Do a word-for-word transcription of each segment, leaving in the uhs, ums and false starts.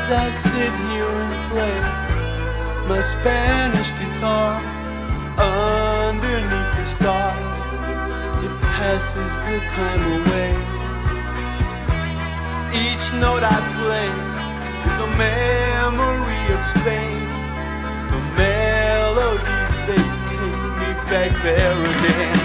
I sit here and play my Spanish guitar underneath the stars, it passes the time away. Each note I play is a memory of Spain. The melodies, they take me back there again.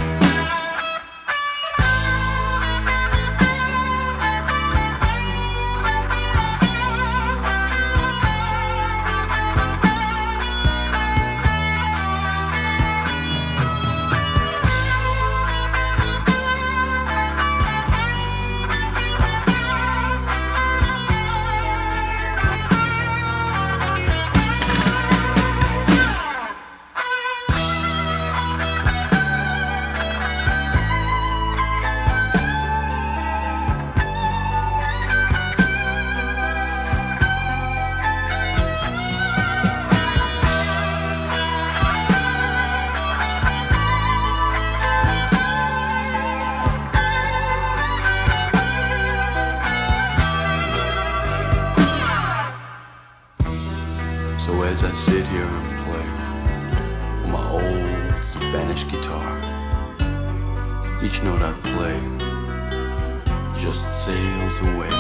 So as I sit here and play on my old Spanish guitar, each note I play just sails away,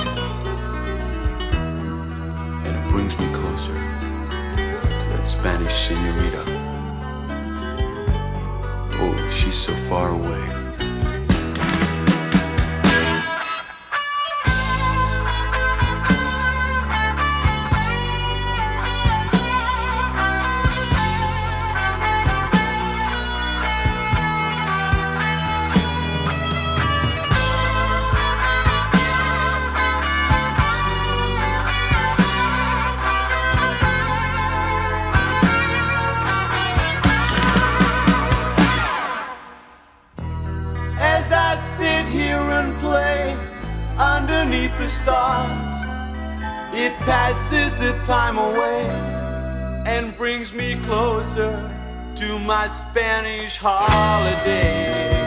and it brings me closer to that Spanish señorita. Oh, she's so far away. As I sit here and play underneath the stars, it passes the time away and brings me closer to my Spanish holiday.